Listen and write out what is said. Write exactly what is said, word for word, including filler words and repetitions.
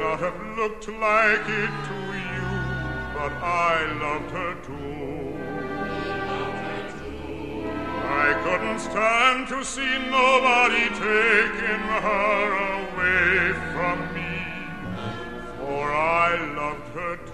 not have looked like it to you, but I loved her too. I couldn't stand to see nobody taking her away from me, for I loved her